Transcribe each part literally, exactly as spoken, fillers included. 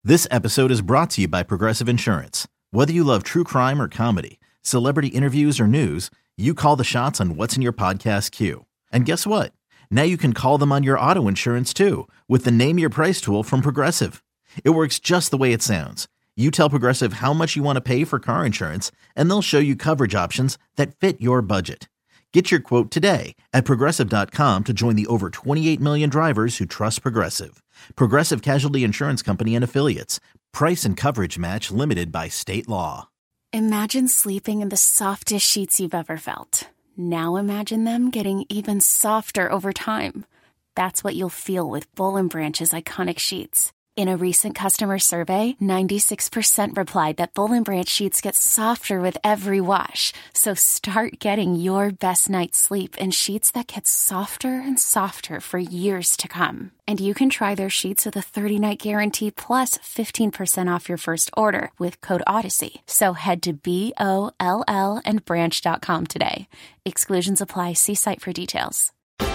This episode is brought to you by Progressive Insurance. Whether you love true crime or comedy, celebrity interviews or news, you call the shots on what's in your podcast queue. And guess what? Now you can call them on your auto insurance too with the Name Your Price tool from Progressive. It works just the way it sounds. You tell Progressive how much you want to pay for car insurance, and they'll show you coverage options that fit your budget. Get your quote today at Progressive dot com to join the over twenty-eight million drivers who trust Progressive. Progressive Casualty Insurance Company and Affiliates. Price and coverage match limited by state law. Imagine sleeping in the softest sheets you've ever felt. Now imagine them getting even softer over time. That's what you'll feel with Boll and Branch's iconic sheets. In a recent customer survey, ninety-six percent replied that Boll and Branch sheets get softer with every wash. So start getting your best night's sleep in sheets that get softer and softer for years to come. And you can try their sheets with a thirty-night guarantee plus fifteen percent off your first order with code Odyssey. So head to B O L L and branch dot com today. Exclusions apply. See site for details.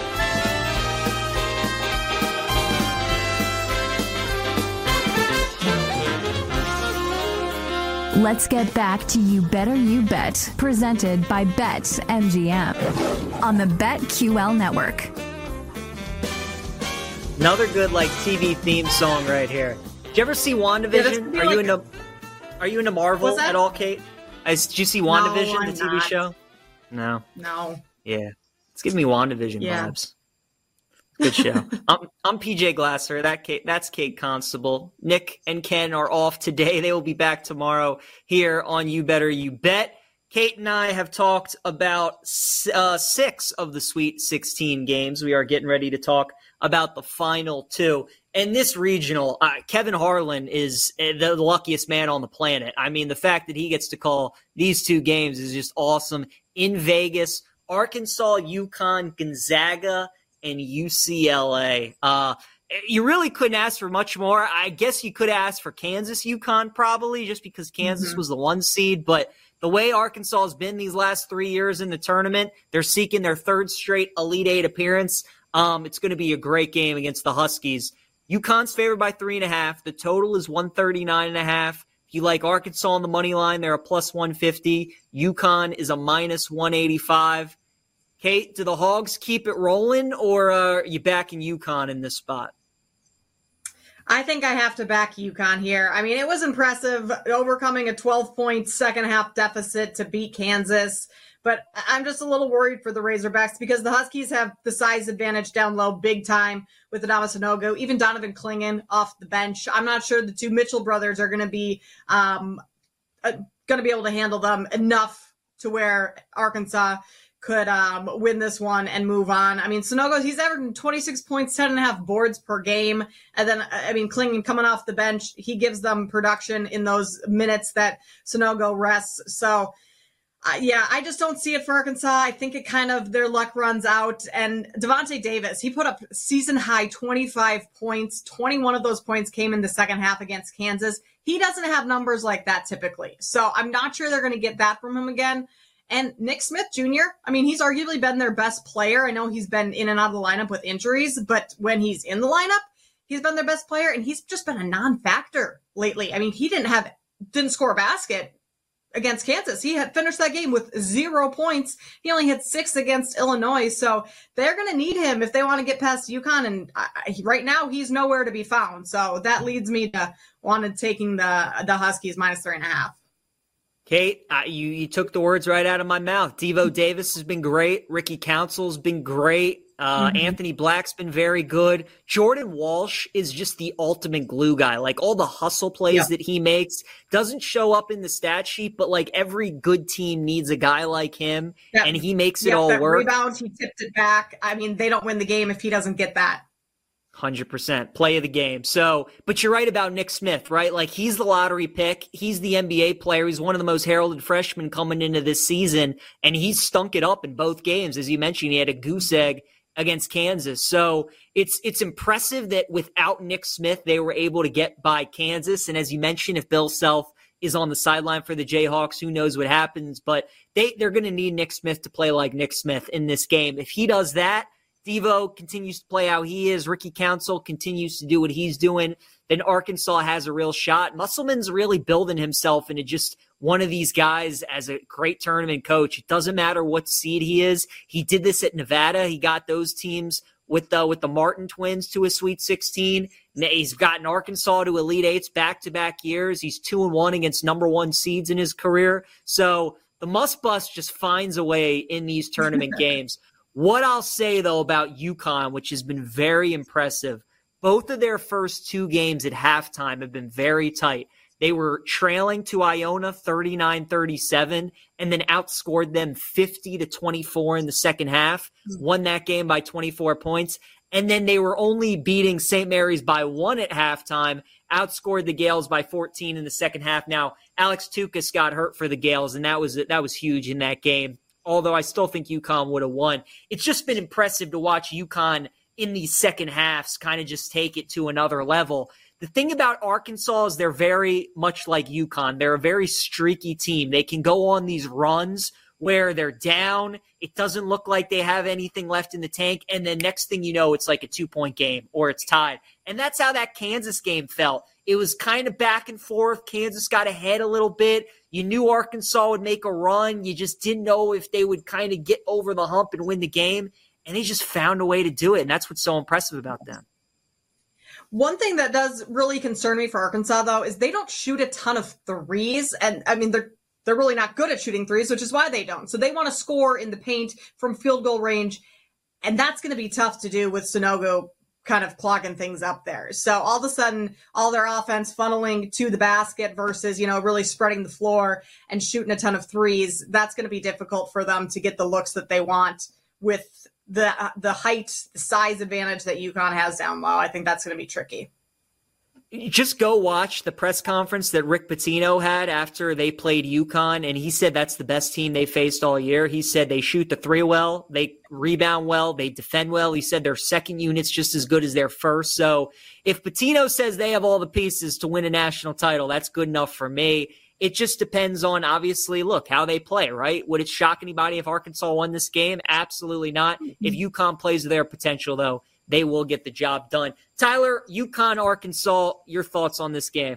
Let's get back to You Better You Bet, presented by BetMGM on the BetQL network. Another good like T V theme song right here. Did you ever see WandaVision? Yeah, are like... you into Are you into Marvel at all, Kate? I, did you see WandaVision, no, the T V not. show? No. No. Yeah. It's giving me WandaVision yeah. vibes. Good show. I'm, I'm P J Glasser. That Kate, that's Kate Constable. Nick and Ken are off today. They will be back tomorrow here on You Better You Bet. Kate and I have talked about uh, six of the Sweet sixteen games. We are getting ready to talk about the final two. And this regional, uh, Kevin Harlan is the luckiest man on the planet. I mean, the fact that he gets to call these two games is just awesome. In Vegas, Arkansas, UConn, Gonzaga, and U C L A. Uh, you really couldn't ask for much more. I guess you could ask for Kansas, UConn probably, just because Kansas mm-hmm. was the one seed. But the way Arkansas has been these last three years in the tournament, they're seeking their third straight Elite Eight appearance. Um, it's going to be a great game against the Huskies. UConn's favored by three and a half. The total is one thirty-nine and a half. If you like Arkansas on the money line, they're a plus one fifty. UConn is a minus one eighty-five. Kate, do the Hogs keep it rolling, or uh, are you backing UConn in this spot? I think I have to back UConn here. I mean, it was impressive overcoming a twelve-point second-half deficit to beat Kansas, but I'm just a little worried for the Razorbacks because the Huskies have the size advantage down low big time with Adama Sanogo, even Donovan Clingan off the bench. I'm not sure the two Mitchell brothers are going to be um, uh, going to be able to handle them enough to where Arkansas could um, win this one and move on. I mean, Sanogo, he's averaging twenty-six points, ten and a half boards per game. And then, I mean, Clingan coming off the bench, he gives them production in those minutes that Sanogo rests. So, uh, yeah, I just don't see it for Arkansas. I think it kind of, their luck runs out. And Devontae Davis, he put up season-high twenty-five points. twenty-one of those points came in the second half against Kansas. He doesn't have numbers like that typically. So I'm not sure they're going to get that from him again. And Nick Smith Junior, I mean, he's arguably been their best player. I know he's been in and out of the lineup with injuries, but when he's in the lineup, he's been their best player, and he's just been a non-factor lately. I mean, he didn't have, didn't score a basket against Kansas. He had finished that game with zero points. He only had six against Illinois, so they're going to need him if they want to get past UConn, and I, right now he's nowhere to be found. So that leads me to wanted taking the the Huskies minus three and a half. Kate, uh, you, you took the words right out of my mouth. Devo Davis has been great. Ricky Council's been great. Uh, mm-hmm. Anthony Black's been very good. Jordan Walsh is just the ultimate glue guy. Like all the hustle plays yeah. that he makes doesn't show up in the stat sheet, but like every good team needs a guy like him, yeah. and he makes it yeah, all that work. Rebound, he tipped it back. I mean, they don't win the game if he doesn't get that. one hundred percent play of the game. So, but you're right about Nick Smith, right? Like he's the lottery pick. He's the N B A player. He's one of the most heralded freshmen coming into this season, and he's stunk it up in both games. As you mentioned, he had a goose egg against Kansas. So it's it's impressive that without Nick Smith, they were able to get by Kansas. And as you mentioned, if Bill Self is on the sideline for the Jayhawks, who knows what happens. But they, they're going to need Nick Smith to play like Nick Smith in this game. If he does that, Devo continues to play how he is. Ricky Council continues to do what he's doing. then Arkansas has a real shot. Musselman's really building himself into just one of these guys as a great tournament coach. It doesn't matter what seed he is. He did this at Nevada. He got those teams with the, with the Martin twins to a Sweet sixteen. He's gotten Arkansas to Elite Eights back-to-back years. He's two and one against number one seeds in his career. So the Muss Bus just finds a way in these tournament games. What I'll say, though, about UConn, which has been very impressive, both of their first two games at halftime have been very tight. They were trailing to Iona thirty-nine thirty-seven and then outscored them fifty to twenty-four in the second half, won that game by twenty-four points. And then they were only beating Saint Mary's by one at halftime, outscored the Gales by fourteen in the second half. Now, Alex Tukas got hurt for the Gales, and that was that was huge in that game, although I still think UConn would have won. It's just been impressive to watch UConn in these second halves kind of just take it to another level. The thing about Arkansas is they're very much like UConn. They're a very streaky team. They can go on these runs where they're down. It doesn't look like they have anything left in the tank. And then next thing you know, it's like a two-point game or it's tied. And that's how that Kansas game felt. It was kind of back and forth. Kansas got ahead a little bit. You knew Arkansas would make a run. You just didn't know if they would kind of get over the hump and win the game. And they just found a way to do it. And that's what's so impressive about them. One thing that does really concern me for Arkansas, though, is they don't shoot a ton of threes. And, I mean, they're they're really not good at shooting threes, which is why they don't. So they want to score in the paint from field goal range, and that's going to be tough to do with Sanogo kind of clogging things up there. So all of a sudden, all their offense funneling to the basket versus, you know, really spreading the floor and shooting a ton of threes, that's going to be difficult for them to get the looks that they want with the uh, the height, the size advantage that UConn has down low. I think that's going to be tricky. Just go watch the press conference that Rick Pitino had after they played UConn, and he said that's the best team they faced all year. He said they shoot the three well, they rebound well, they defend well. He said their second unit's just as good as their first. So if Pitino says they have all the pieces to win a national title, that's good enough for me. It just depends on, obviously, look, how they play, right? Would it shock anybody if Arkansas won this game? Absolutely not. If UConn plays to their potential, though, they will get the job done. Tyler, UConn, Arkansas, your thoughts on this game?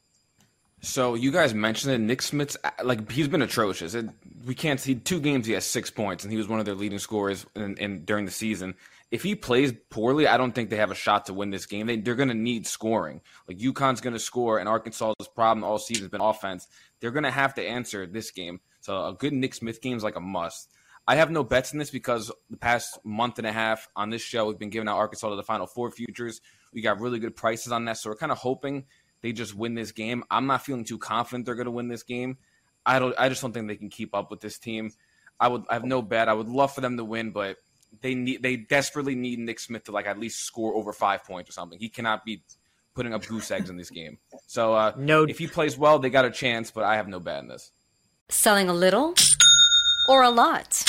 So you guys mentioned it. Nick Smith's, like, he's been atrocious. It, we can't see two games. He has six points, and he was one of their leading scorers in, in, during the season. If he plays poorly, I don't think they have a shot to win this game. They, they're going to need scoring. Like, UConn's going to score, and Arkansas's problem all season has been offense. They're going to have to answer this game. So a good Nick Smith game is like a must. I have no bets in this because the past month and a half on this show, we've been giving out Arkansas to the Final Four futures. We got really good prices on that, so we're kind of hoping they just win this game. I'm not feeling too confident they're going to win this game. I don't. I just don't think they can keep up with this team. I would. I have no bet. I would love for them to win, but they need. They desperately need Nick Smith to like at least score over five points or something. He cannot be putting up goose eggs in this game. So uh, no. If he plays well, they got a chance, but I have no bet in this. Selling a little or a lot?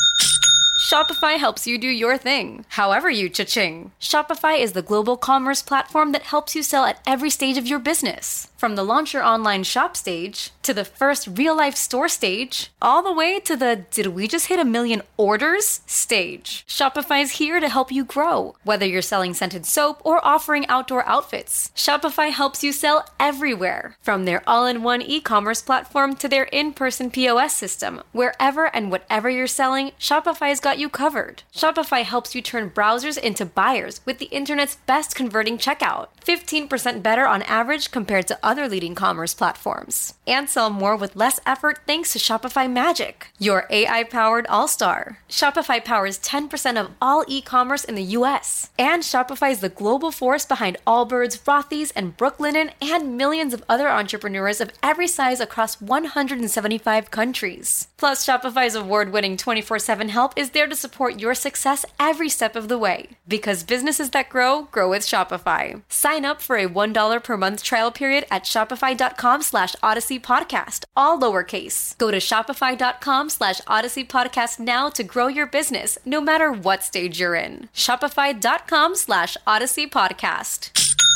Shopify helps you do your thing, however you cha-ching. Shopify is the global commerce platform that helps you sell at every stage of your business. From the launch your online shop stage, to the first real-life store stage, all the way to the did we just hit a million orders stage. Shopify's here to help you grow. Whether you're selling scented soap or offering outdoor outfits, Shopify helps you sell everywhere. From their all-in-one e-commerce platform to their in-person P O S system, wherever and whatever you're selling, Shopify's got you covered. Shopify helps you turn browsers into buyers with the internet's best converting checkout. fifteen percent better on average compared to other leading commerce platforms. And sell more with less effort thanks to Shopify Magic, your A I-powered all-star. Shopify powers ten percent of all e-commerce in the U S. And Shopify is the global force behind Allbirds, Rothy's, and Brooklinen, and millions of other entrepreneurs of every size across one hundred seventy-five countries. Plus, Shopify's award-winning twenty-four seven help is there to support your success every step of the way. Because businesses that grow, grow with Shopify. Sign up for a one dollar per month trial period at shopify.com slash Odyssey Podcast, all lowercase. Go to shopify.com slash Odyssey Podcast now to grow your business, no matter what stage you're in. Shopify.com slash Odyssey Podcast.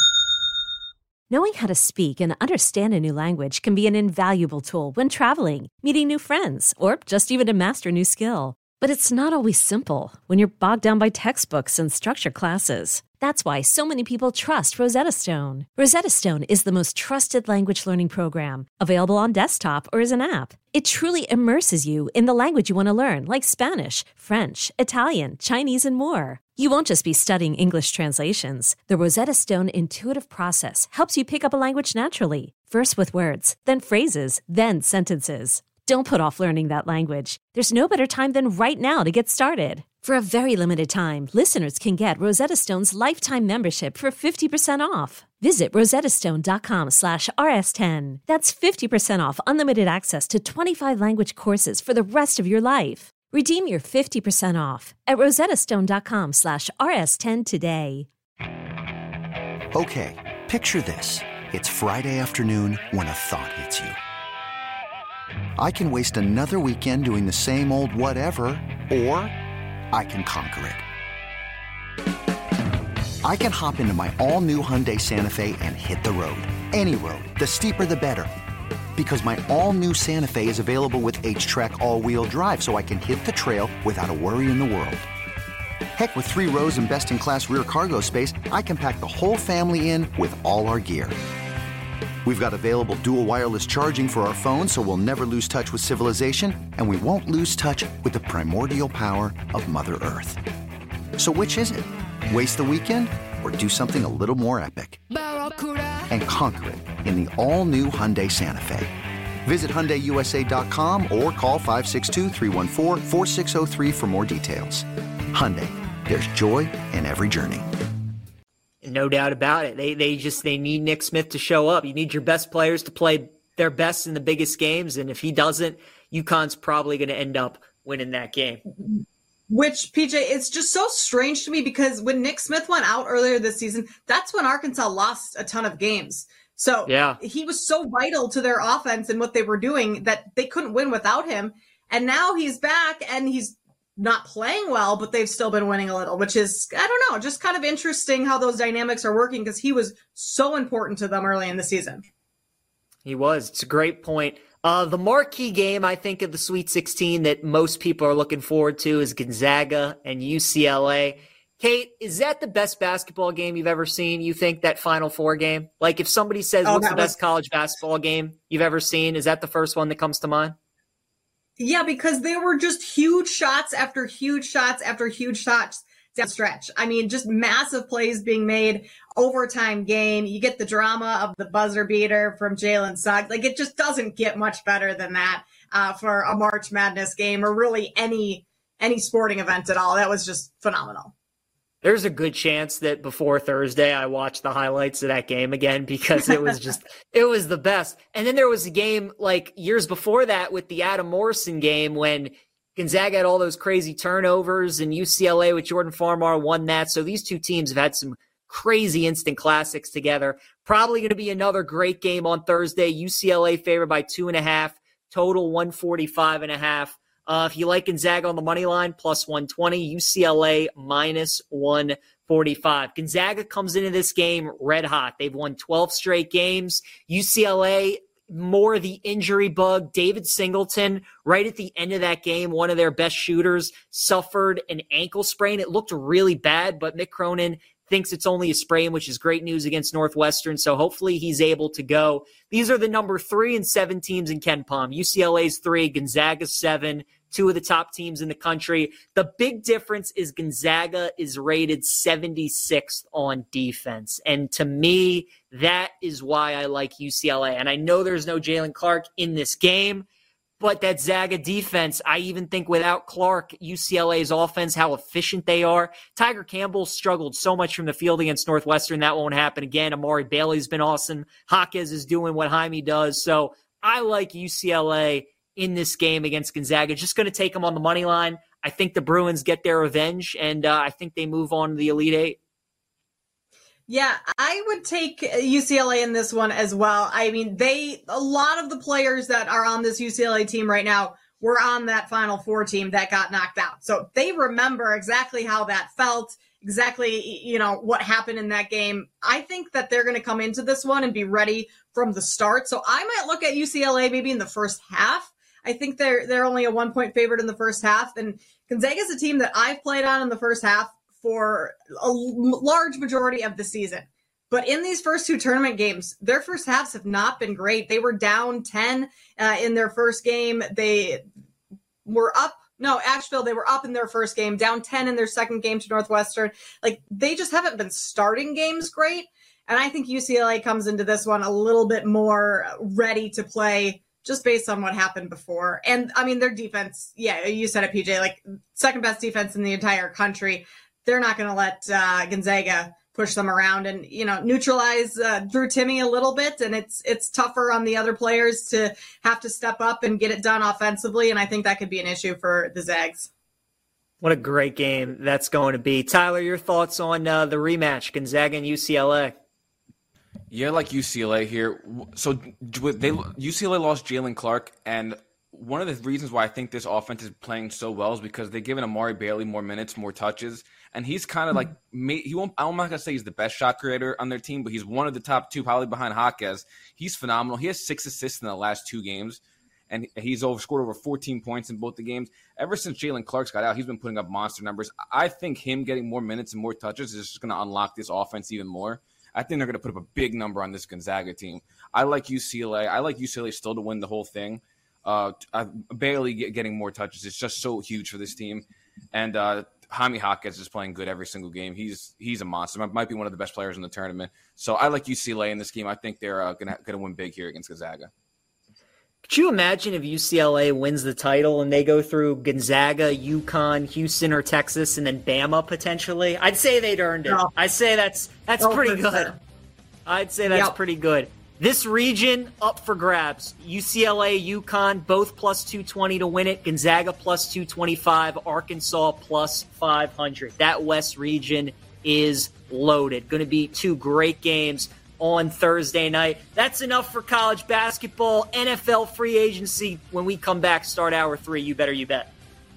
Knowing how to speak and understand a new language can be an invaluable tool when traveling, meeting new friends, or just even to master a new skill. But it's not always simple when you're bogged down by textbooks and structure classes. That's why so many people trust Rosetta Stone. Rosetta Stone is the most trusted language learning program, available on desktop or as an app. It truly immerses you in the language you want to learn, like Spanish, French, Italian, Chinese, and more. You won't just be studying English translations. The Rosetta Stone intuitive process helps you pick up a language naturally, first with words, then phrases, then sentences. Don't put off learning that language. There's no better time than right now to get started. For a very limited time, listeners can get Rosetta Stone's lifetime membership for fifty percent off. Visit rosettastone.com slash rs10. That's fifty percent off unlimited access to twenty-five language courses for the rest of your life. Redeem your fifty percent off at rosettastone.com slash rs10 today. Okay, picture this. It's Friday afternoon when a thought hits you. I can waste another weekend doing the same old whatever, or I can conquer it. I can hop into my all-new Hyundai Santa Fe and hit the road. Any road. The steeper, the better. Because my all-new Santa Fe is available with H-Track all-wheel drive, so I can hit the trail without a worry in the world. Heck, with three rows and best-in-class rear cargo space, I can pack the whole family in with all our gear. We've got available dual wireless charging for our phones, so we'll never lose touch with civilization, and we won't lose touch with the primordial power of Mother Earth. So which is it? Waste the weekend or do something a little more epic? And conquer it in the all-new Hyundai Santa Fe. Visit Hyundai U S A dot com or call five six two, three one four, four six zero three for more details. Hyundai, there's joy in every journey. No doubt about it. They they just they need Nick Smith to show up. You need your best players to play their best in the biggest games, and if he doesn't, UConn's probably going to end up winning that game. Which, P J, it's just so strange to me because when Nick Smith went out earlier this season, that's when Arkansas lost a ton of games. So yeah. He was so vital to their offense and what they were doing that they couldn't win without him. And now he's back and he's not playing well, but they've still been winning a little, which is, I don't know, just kind of interesting how those dynamics are working because he was so important to them early in the season. He was. It's a great point. Uh, the marquee game, I think, of the Sweet sixteen that most people are looking forward to is Gonzaga and U C L A. Kate, is that the best basketball game you've ever seen, you think, that Final Four game? Like, if somebody says, oh, what's the was... best college basketball game you've ever seen, is that the first one that comes to mind? Yeah, because they were just huge shots after huge shots after huge shots down the stretch. I mean, just massive plays being made, overtime game. You get the drama of the buzzer beater from Jalen Suggs. Like, it just doesn't get much better than that uh, for a March Madness game or really any any sporting event at all. That was just phenomenal. There's a good chance that before Thursday I watched the highlights of that game again because it was just, it was the best. And then there was a game like years before that with the Adam Morrison game when Gonzaga had all those crazy turnovers and U C L A with Jordan Farmar won that. So these two teams have had some crazy instant classics together. Probably going to be another great game on Thursday. U C L A favored by two and a half, total one forty-five and a half. Uh, if you like Gonzaga on the money line, plus one twenty, U C L A minus one forty-five. Gonzaga comes into this game red hot. They've won twelve straight games. U C L A, more the injury bug. David Singleton, right at the end of that game, one of their best shooters, suffered an ankle sprain. It looked really bad, but Mick Cronin thinks it's only a sprain, which is great news against Northwestern. So hopefully he's able to go. These are the number three and seven teams in Ken Pom. U C L A's three, Gonzaga's seven. Two of the top teams in the country. The big difference is Gonzaga is rated seventy-sixth on defense. And to me, that is why I like U C L A. And I know there's no Jalen Clark in this game, but that Zaga defense, I even think without Clark, U C L A's offense, how efficient they are. Tiger Campbell struggled so much from the field against Northwestern. That won't happen again. Amari Bailey's been awesome. Jaquez is doing what Jaime does. So I like U C L A in this game against Gonzaga. Just going to take them on the money line. I think the Bruins get their revenge, and uh, I think they move on to the Elite Eight. Yeah, I would take U C L A in this one as well. I mean, they a lot of the players that are on this U C L A team right now were on that Final Four team that got knocked out. So they remember exactly how that felt, exactly, you know, what happened in that game. I think that they're going to come into this one and be ready from the start. So I might look at U C L A maybe in the first half. I think they're they're only a one point favorite in the first half. And Gonzaga is a team that I've played on in the first half for a large majority of the season. But in these first two tournament games, their first halves have not been great. They were down ten uh, in their first game. They were up. No, Asheville, they were up in their first game, down ten in their second game to Northwestern. Like, they just haven't been starting games great. And I think U C L A comes into this one a little bit more ready to play just based on what happened before. And, I mean, their defense, yeah, you said it, P J, like, second best defense in the entire country. They're not going to let uh, Gonzaga push them around and, you know, neutralize uh, Drew Timme a little bit. And it's it's tougher on the other players to have to step up and get it done offensively. And I think that could be an issue for the Zags. What a great game that's going to be. Tyler, your thoughts on uh, the rematch, Gonzaga and U C L A? Yeah, like U C L A here. So they U C L A lost Jalen Clark, and one of the reasons why I think this offense is playing so well is because they've given Amari Bailey more minutes, more touches, and he's kind of like he won't. I'm not gonna say he's the best shot creator on their team, but he's one of the top two, probably behind Jaquez. He's phenomenal. He has six assists in the last two games, and he's over scored over fourteen points in both the games. Ever since Jalen Clark's got out, he's been putting up monster numbers. I think him getting more minutes and more touches is just going to unlock this offense even more. I think they're going to put up a big number on this Gonzaga team. I like U C L A. I like U C L A still to win the whole thing. Uh, Bailey get, getting more touches is just so huge for this team. And uh, Jaime Jaquez is playing good every single game. He's he's a monster. Might be one of the best players in the tournament. So I like U C L A in this game. I think they're uh, going to win big here against Gonzaga. Could you imagine if U C L A wins the title and they go through Gonzaga, UConn, Houston, or Texas, and then Bama potentially? I'd say they'd earned it. No. I'd say that's that's oh, pretty good. Sure. I'd say that's yep. pretty good. This region, up for grabs. U C L A, UConn, both plus two twenty to win it. Gonzaga plus two twenty-five. Arkansas plus five hundred. That West region is loaded. Going to be two great games on Thursday night. That's enough for college basketball. N F L free agency. When we come back, start hour three. You better, you bet.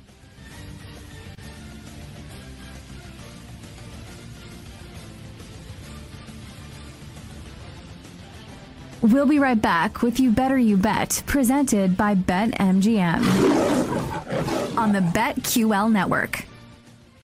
We'll be right back with You Better You Bet, presented by BetMGM on the BetQL network.